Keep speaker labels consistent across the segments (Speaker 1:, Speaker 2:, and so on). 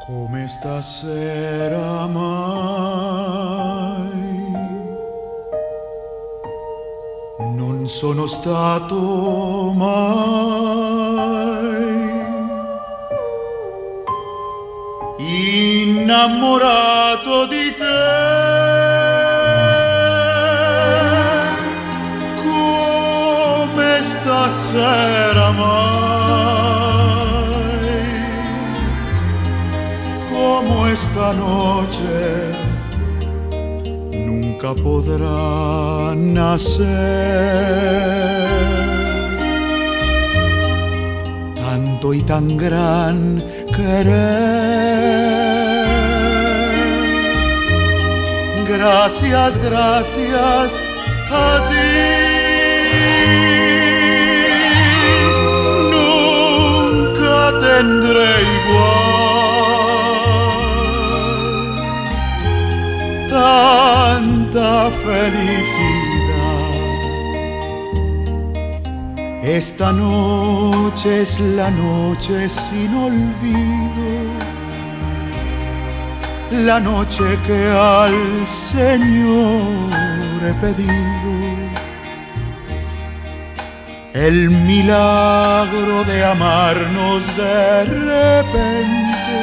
Speaker 1: Come stasera mai non sono stato mai innamorato di te come stasera mai, como esta noche nunca podrá nacer. Tanto y tan gran querer. Gracias, gracias a ti. Nunca tendré igual tanta felicidad. Esta noche es la noche sin olvido, la noche que al Señor he pedido, el milagro de amarnos de repente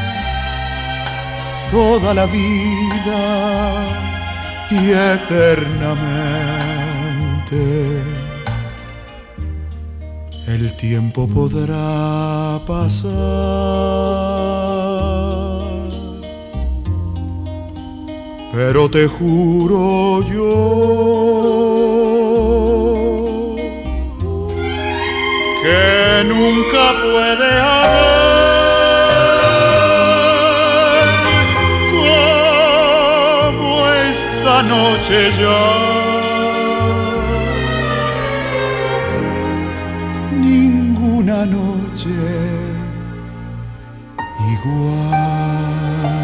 Speaker 1: toda la vida y eternamente. El tiempo podrá pasar, pero te juro yo que nunca puede haber como esta noche ya. Ninguna noche igual.